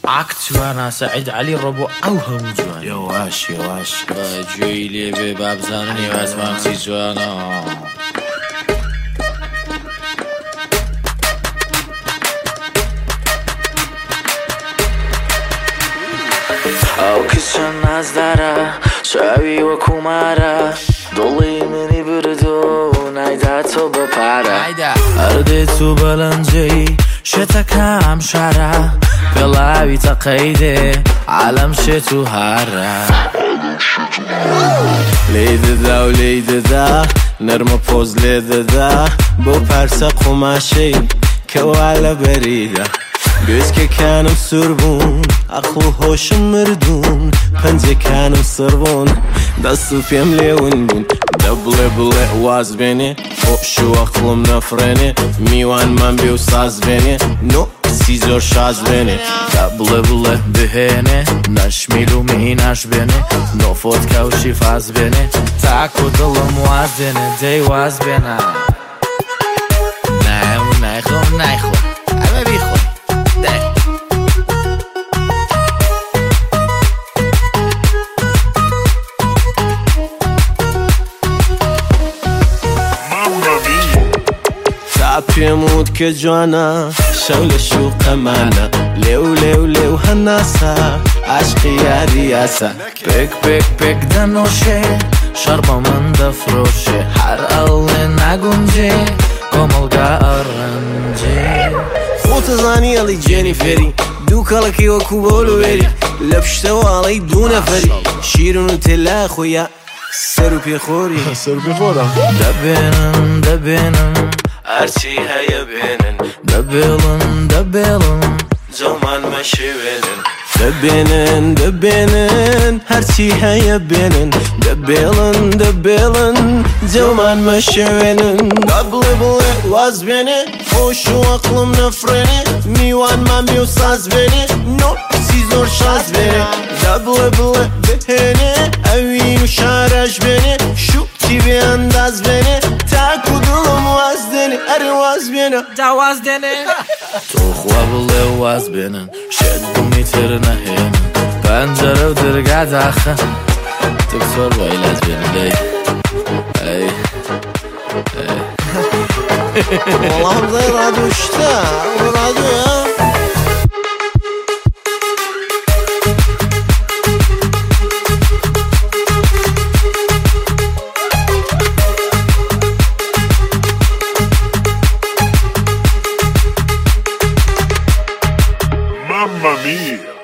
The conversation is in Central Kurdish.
عكتوانا سعيد علي ربو أوهم جوان يواش جوي لي بباب زانني واسمام سي جوانا او کسان نزدره شوی و کماره دولی منی بردو نایده تو بپره ارده تو بلنجی شتکم شره بلاوی تا قیده عالم شتو هره لیده دا و لیده دا نرم پوز لیده دا بو پرسه قماشی که والا بریده göz kekanım sürbun aklı hoşum mırdun pence kanım sırvun nasıl femlewin bun double vaz beni o şu aklımda freni miwan man bir saz beni no sizor şaz beni double behene naş milumi naş beni no fotka u şifaz beni tako dolum vaz beni dey vaz beni nayxo ama bixo پیمود که جوانا شول شوق منه لیو هناسا عشقی یاریاسا پک دنوشه شربا من دفروشه هر اول نگونجه کاملگا ارنجه خود زانی علی جنیفری دو کلکی و کوبولو بری لبشته و علی دو نفری شیرونو تلا خویا سرو پی خوری دبینم هرچی هیا بینن دبیلن زمان مشوینن دبینن هرچی هیا بینن دبیلن زمان مشوینن double vaz beni o şu aklım nefreni miwan man bir saz beni no sizor şaz beni double behene evin şaraj beni şu gibi andaz beni takudulum vaz deni vaz beni دواز دنه تو خواب لواز بینن شد میتر نهیم پنجره و درگه داخل دکتر وایلاز بینن ای Allah'ım da radyo işte radyo ya Mamma mia!